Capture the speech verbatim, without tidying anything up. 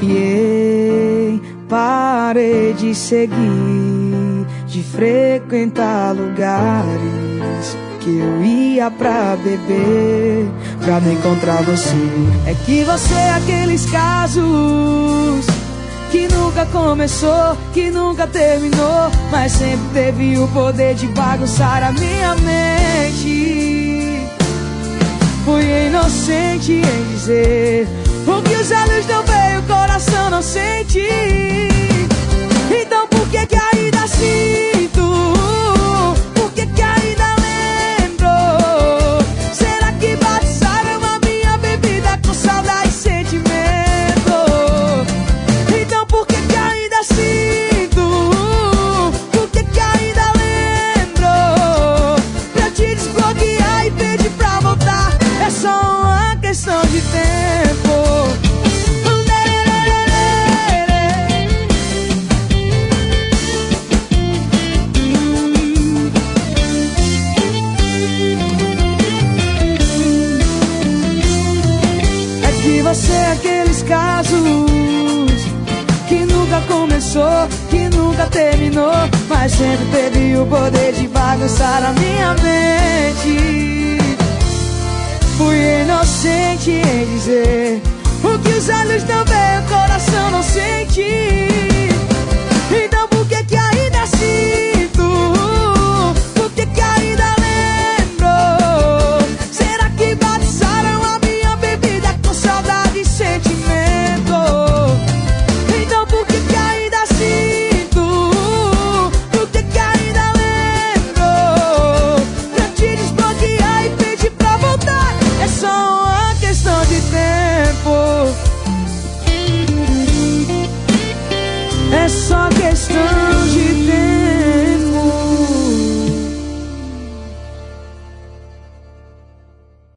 bloqueei, parei de seguir, de frequentar lugares que eu ia pra beber, pra não encontrar você. É que você é aqueles casos que nunca começou, que nunca terminou, mas sempre teve o poder de bagunçar a minha mente. Fui inocente em dizer o que os olhos não veem, o coração não sente. Então por que que ainda sinto? Por que que ainda lembro? Será que batizaram a minha bebida com saudade e sentimento? Então por que que ainda sinto? Por que que ainda lembro? Pra te desbloquear e pedir pra voltar, é só uma questão de tempo. É que você é aqueles casos que nunca começou, que nunca terminou, mas sempre teve o poder de bagunçar a minha mente. Fui inocente em dizer o que os olhos não veem, o coração não sente. Então por que que ainda sinto? Por que que ainda lembro? Será que batizaram a minha bebida com saudade e sentimento? Então por que que ainda sinto? Por que que ainda lembro? Pra te desbloquear e pedir pra voltar, é só uma questão de tempo. É só questão de tempo.